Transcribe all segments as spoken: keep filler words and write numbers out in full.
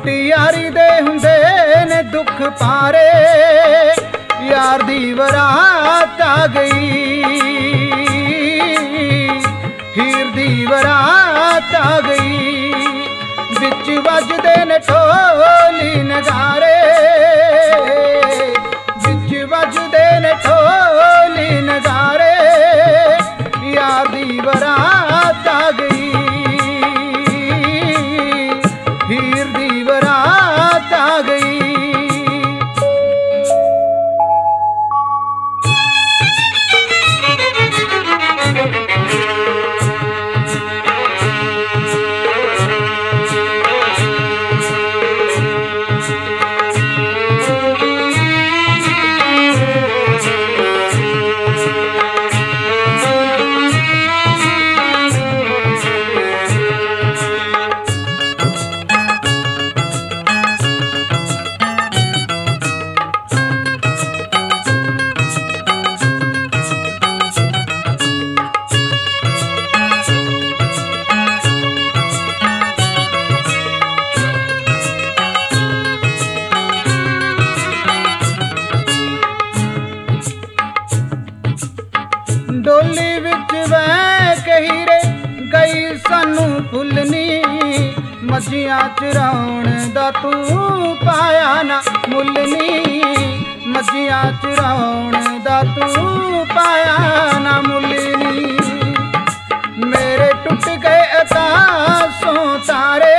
ਟੁੱਟੀ ਯਾਰੀ ਦੇ ਹੁੰਦੇ ਨੇ ਦੁੱਖ ਪਾਰੇ, ਯਾਰ ਦੀ ਬਰਾਤ ਆ ਗਈ, ਹੀਰ ਦੀ ਬਰਾਤ ਆ ਗਈ। ਵਿੱਚ ਵੱਜਦੇ ਨੇ ਢੋਲੀ ਨਗਾਰੇ, ਵਿੱਚ ਵੱਜਦੇ ਨੇ ਢੋਲੀ ਨਗਾਰੇ, ਯਾਰ ਦੀ ਬਰਾਤ ਆ ਗਈ, ਹੀਰ ਦੀ ਬਰਾਤ ਆ ਗਈ। ਡੋਲੀ ਵਿੱਚ ਬਹਿ ਕੇ ਹੀਰੇ ਗਈ ਸਾਨੂੰ ਫੁੱਲਨੀ, ਮੱਝੀਆਂ ਚਰਾਉਣ ਦਾ ਤੂੰ ਪਾਇਆ ਨਾ ਮੁੱਲਨੀ, ਮੱਝੀਆਂ ਚਰਾਉਣ ਦਾ ਤੂੰ ਪਾਇਆ ਨਾ ਮੁੱਲਨੀ। ਮੇਰੇ ਟੁੱਟ ਗਏ ਅਕਾਸ਼ੋਂ ਤਾਰੇ,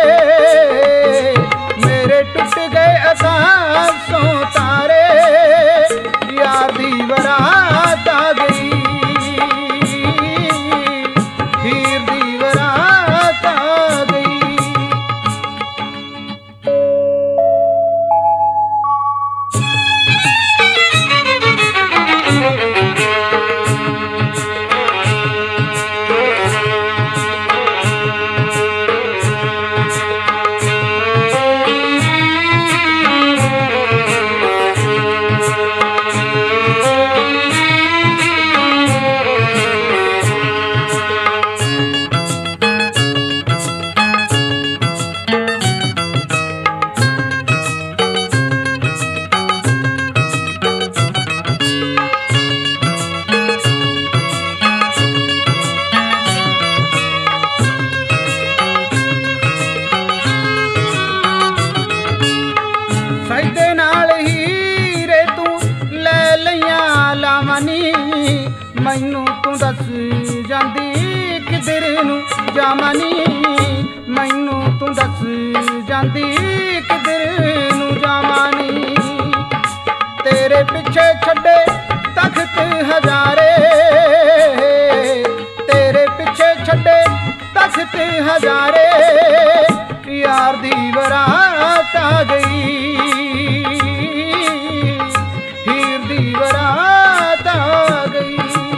ਮੇਰੇ ਟੁੱਟ ਗਏ ਅਕਾਸ਼ੋਂ ਤਾਰੇ, ਯਾਰ ਦੀ ਬਰਾਤ ਆ ਗਈ, ਹੀਰ ਦੀ ਬਰਾਤ ਆ ਗਈ। ਸਜਦੇ ਨਾਲ ਹੀਰੇ ਤੂੰ ਲੈ ਲਈਆਂ ਲਾਵਾਂ ਨੀ, ਮੈਨੂੰ ਤੂੰ ਦੱਸ ਜਾਂਦੀ ਕਿਧਰ ਨੂੰ ਜਾਵਾਂ ਨੀ, ਮੈਨੂੰ ਤੂੰ ਦੱਸ ਜਾਂਦੀ ਕਿਧਰ ਨੂੰ ਜਾਵਾਂ ਨੀ। ਤੇਰੇ ਪਿੱਛੇ ਛੱਡੇ ਤਖਤ ਹਜ਼ਾਰੇ, ਤੇਰੇ ਪਿੱਛੇ ਛੱਡੇ ਤਖਤ ਹਜ਼ਾਰੇ, ਯਾਰ ਦੀ ਬਰਾਤ ਆ ਗਈ, ਹੀਰ ਦੀ ਬਰਾਤ ਆ ਗਈ।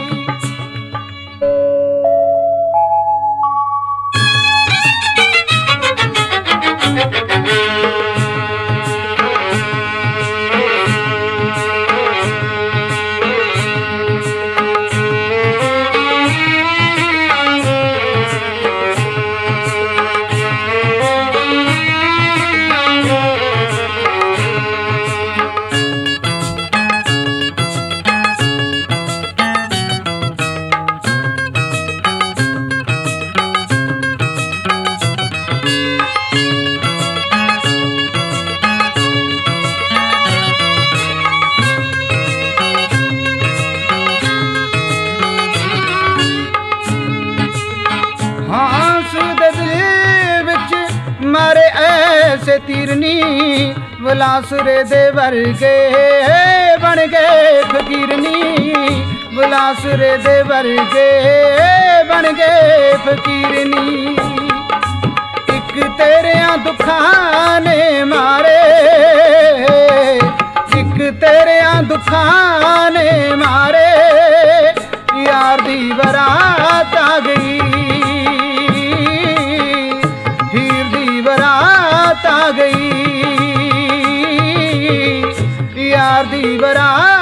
मारे ऐसे तीरनी बुलासुरे दे वर्गे बन गए फकीरनी, बुलासुरे दे वर्गे बन गए फकीरनी। एक तेरिया दुखां ने मारे, एक तेरिया दुखां ने मारे, यार दी बरात आ गई, आ गई, यार दी बरात